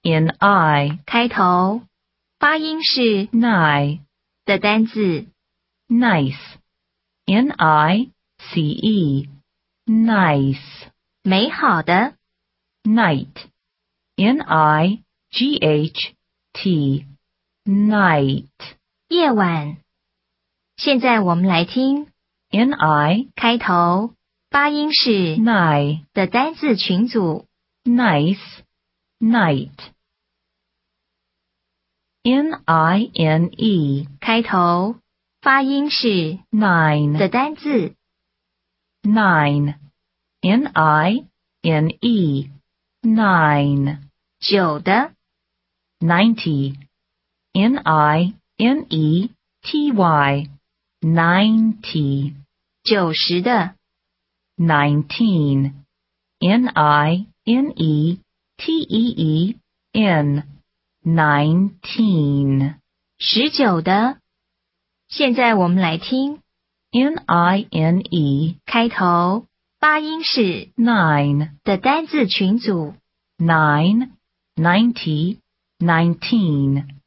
N-I 开头，发音是 Ni 的单字。 Nice N-I-C-E Nice 美好的， Night N-I-G-H-T Night 夜晚。现在我们来听 N-I 开头，发音是 Ni 的单字群组。 Nice Night N-I-N-E 开头，发音是 Nine 的单字。 Nine N-I-N-E Nine 9的， 90 N-I-N-E-T-Y 90 90的， 19 N-I-N-E-T-E-E-N 19 19的。现在我们来听 N-I-N-E 开头，发音是 9 的单字群组。 9 90 19